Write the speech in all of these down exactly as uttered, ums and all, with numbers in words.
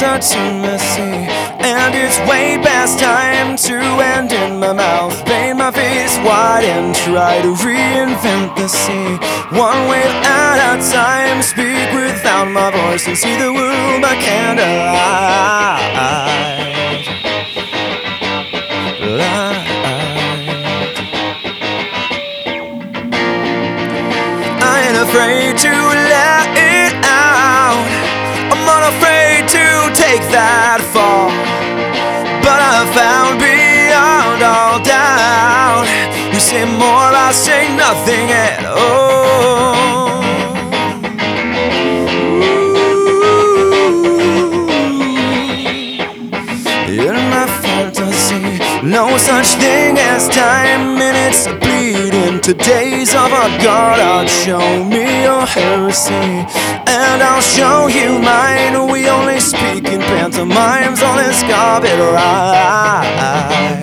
intimacy, and it's way past time to end in my mouth. Paint my face white and try to reinvent the sea. One wave at a time, speak without my voice and see the world by candlelight. Light. I ain't afraid to let it out. I'm unafraid to take that fall. But I found beyond all doubt, you say more, I say nothing at all. In my fantasy, no such thing as time. Minutes bleed into days of a God. Show me your heresy, and I'll show you mine. We only speak in pantomimes on this carpet ride.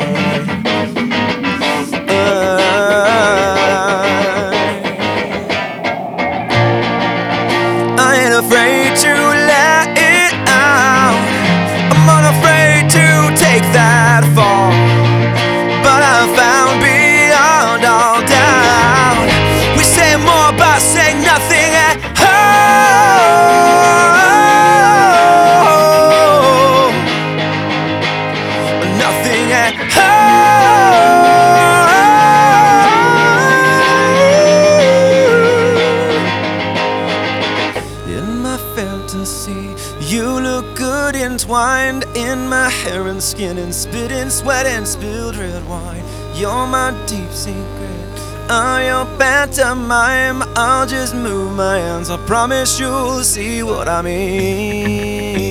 I ain't afraid to let it out. I'm unafraid to take that fall. But I found beyond all doubt, we say more but say nothing at all. Nothing at all. In my fantasy, you look good entwined in my hair and skin and spit and sweat and spilled red wine. You're my deep secret, I'm your pantomime. I'll just move my hands, I promise you'll see what I mean.